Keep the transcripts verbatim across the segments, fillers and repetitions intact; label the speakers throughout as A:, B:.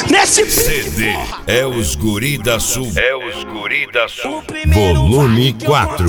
A: nesse
B: C D é os Guri da Sul. É os Guri da Sul.
C: Volume quatro.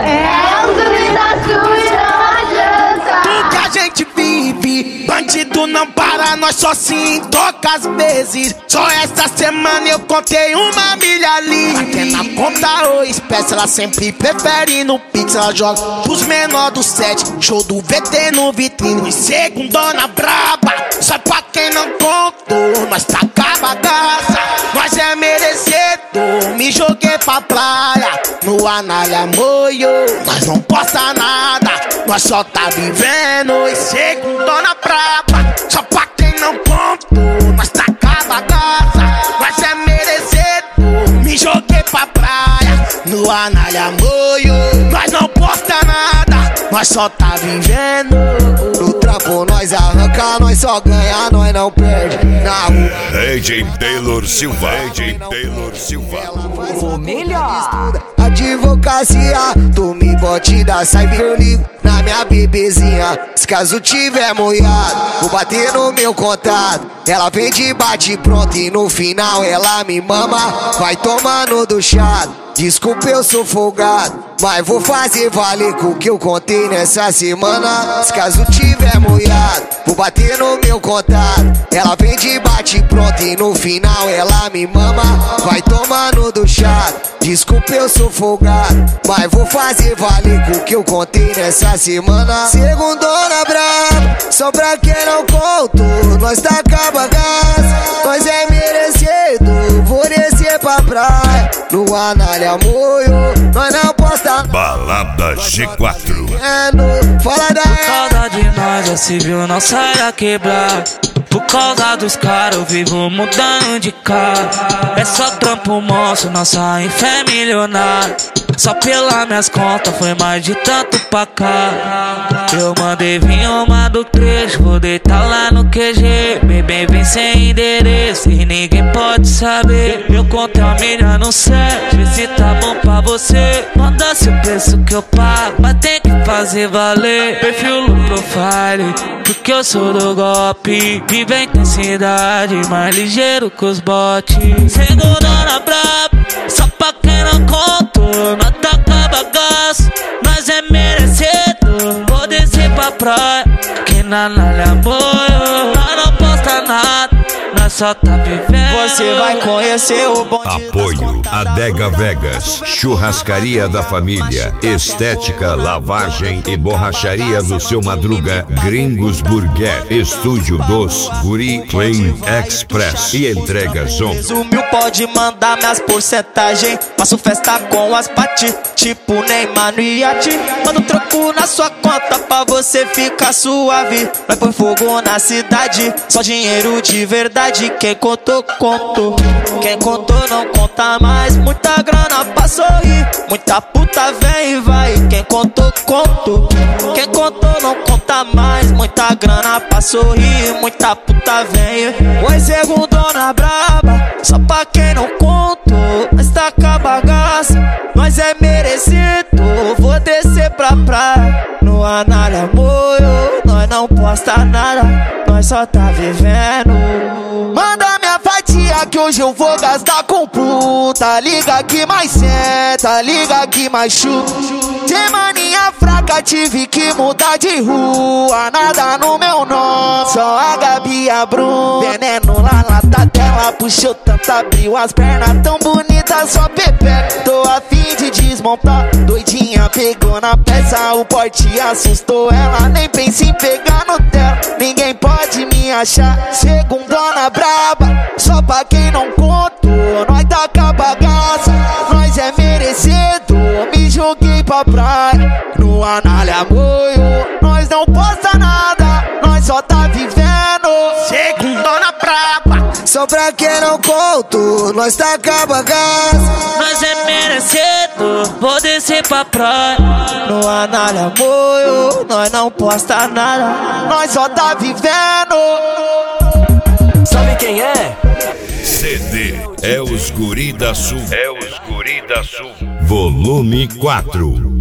D: É os Guri da Sul e não adianta.
A: Tudo que a gente vive, bandido não para, nós só sim toca às vezes. Só essa semana eu contei uma milha livre. Até na conta ou espécie, ela sempre prefere no Pix. Ela joga pros menor do set, show do V T no vitrine. E segundona braba, só pra quem não contou. Nós tá com a bagaça, nós é merecedor. Me joguei pra praia, no Anália Moio. Nós não posta nada, nós só tá vivendo. E segundona braba, só pra quem não contou. Nós tá com a bagaça, nós é merecedor. Me joguei pra praia, no Anália Moio. Nós não posta nada, nós só tá vivendo.
E: No trampo nós arranca, nós só ganha, nós não perde. Na rua
B: A J Taylor Silva. A J Taylor Silva.
F: O melhor.
E: Advocacia, tu me bote da saiba, eu ligo na minha bebezinha. Se caso tiver molhado, vou bater no meu contato. Ela vem de bate pronto e no final ela me mama. Vai tomando do chato. Desculpa, eu sou folgado, mas vou fazer valer com o que eu contei nessa semana. Se caso tiver molhado, vou bater no meu contato. Ela vem de bate pronto e no final ela me mama. Vai tomando do chato. Desculpa, eu sou folgado, mas vou fazer valer com o que eu contei nessa semana. Segundona braba, só pra quem não contou. Nós tá com a bagaça, nós é merecedor. Vou descer pra praia, no Anália Moio. Nós não posta nada.
B: Balada G quatro.
E: Fala da
G: Por causa de nós a civil não sai a quebrar. Por causa dos caras eu vivo mudando de carro. É só trampo monstro, nossa infé é milionária. Só pelas minhas contas foi mais de tanto pra cá. Eu mandei vir uma do trecho, vou deitar lá no Q G. Bebê vem sem endereço e ninguém pode saber. Eu contei uma milha no set, vê se tá bom pra você. Manda seu preço que eu pago, mas tem que fazer valer. Perfil no profile, porque eu sou do golpe. Vive a intensidade, mais ligeiro que os bots. Segundona braba, só pra quem não contou. Nós tá com a bagaça, nós é merecedor. Vou descer pra praia, que na Anália Moio. Nós não posta nada, nós só tá vivendo.
A: Você vai conhecer o bonde.
C: Apoio Adega Vegas, Churrascaria da Família, Estética, Lavagem e Borracharia do Seu Madruga, Gringos Burger, Estúdio dos Guri Clean Express e Entregas On.
A: Resumiu, pode mandar minhas porcentagens. Faço festa com as pati, tipo Neymar no iate. Manda um troco na sua conta pra você ficar suave. Vai pôr fogo na cidade, só dinheiro de verdade. Quem contou, contou. Quem contou não conta mais. Muita grana pra sorrir, muita puta vem e vai. Quem contou, contou. Quem contou não conta mais. Muita grana pra sorrir, muita puta vem. Oi, segundona braba, só pra quem não contou. Nós tá com a bagaça, nós é merecedor. Vou descer pra praia, no Anália Moio. Nós não posta nada, nós só tá vivendo. Manda minha fatia que hoje eu vou gastar com puta. Liga aqui mais senta, liga aqui mais chuta. Semaninha fraca, tive que mudar de rua. Nada no meu nome, só a Gabi e a Bruno. Veneno lá na lata dela, puxou tanto, abriu as pernas tão bonitas, só pepe. Tô a fim de desmontar, doidinha pegou na peça. O porte assustou ela, nem pense em pegar no tela. Ninguém pode me achar, segundona braba, só pra quem não contou. Nós tá com a bagaça, nós é merecedor. Me joguei pra praia, no Anália Moio. Nós não posta nada, nós só tá vivendo. Segundona braba,
E: só pra quem não contou. Nós tá com a bagaça,
G: nós é merecedor. Vou descer pra praia,
A: no Anália Moio. Nós não posta nada, nós só tá vivendo.
F: Sabe quem é?
B: C D é os Guri da Sul. É os Guri da Sul.
C: Volume quatro.